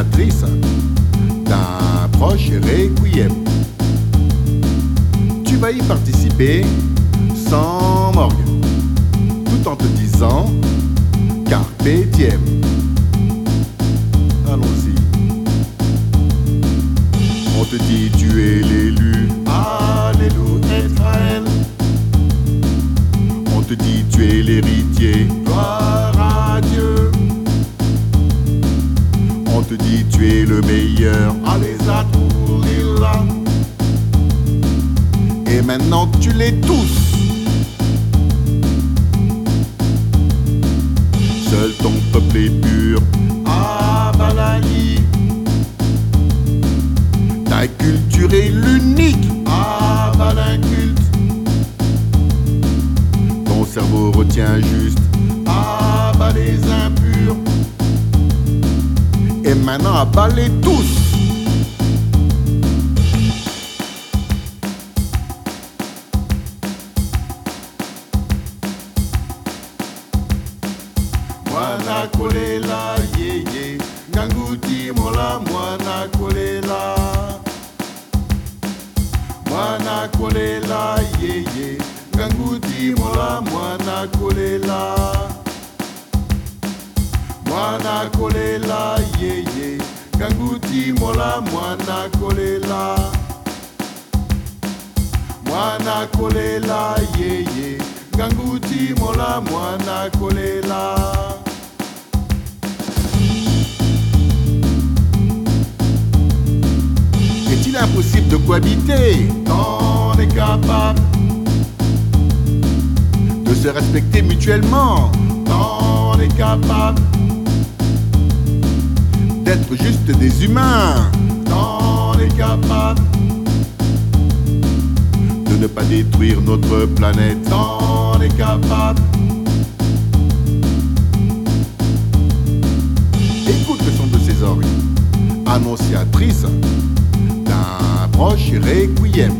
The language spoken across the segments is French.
annonciatrice d'un proche requiem. Tu vas y participer sans morgue, tout en te disant carpe diem. Allons-y. On te dit tu es l'élu, alléluia Israël. On te dit tu es l'héritier, gloire à Dieu. On te dit tu es le meilleur, allez à là. Et maintenant tu l'es tous. Seul ton peuple est pur, Abalali. Ta culture est l'unique, Abalin culte. Ton cerveau retient juste, abat les impurs. Et maintenant abalez tous. Mwana kolela yeye, nganguti mola mwana kolela. Mwana kolela yeye, nganguti mola mwana kolela. Mwana kolela yeye, nganguti mola mwana kolela. Mwana kolela yeye, nganguti mola mwana kolela. Est-il impossible de cohabiter? On est capable de se respecter mutuellement. On est capable d'être juste des humains. On est capable de ne pas détruire notre planète. On est capable. Écoute le son de ces orgues, annonciatrice d'un proche requiem.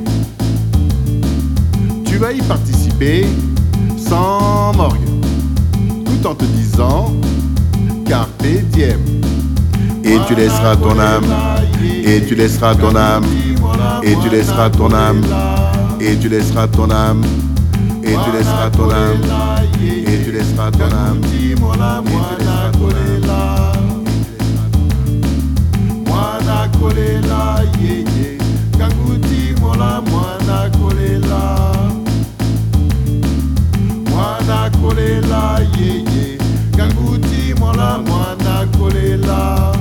Tu vas y participer sans morgue, tout en te disant carpe diem. Et tu laisseras ton âme, et tu laisseras ton âme, et tu laisseras ton âme, et tu laisseras ton âme, et tu laisseras ton âme, et tu laisseras ton âme, et tu laisseras ton âme. Mwana kolela yeye, ganguti mola mwana kolela. Mwana kolela yeye, ganguti mola mwana kolela.